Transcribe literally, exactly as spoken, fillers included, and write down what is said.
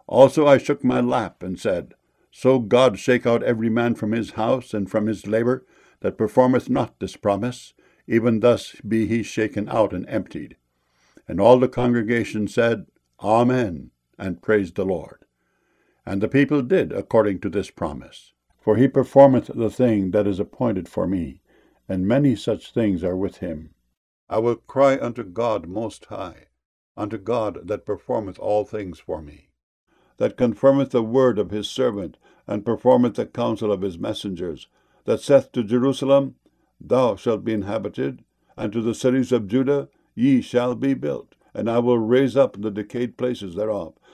Also I shook my lap, and said, So God shake out every man from his house and from his labour, that performeth not this promise, even thus be he shaken out and emptied. And all the congregation said, Amen, and praised the Lord. And the people did according to this promise. For he performeth the thing that is appointed for me, and many such things are with him. I will cry unto God most high, unto God that performeth all things for me, that confirmeth the word of his servant, and performeth the counsel of his messengers, that saith to Jerusalem, Thou shalt be inhabited, and to the cities of Judah, Ye shall be built, and I will raise up the decayed places thereof,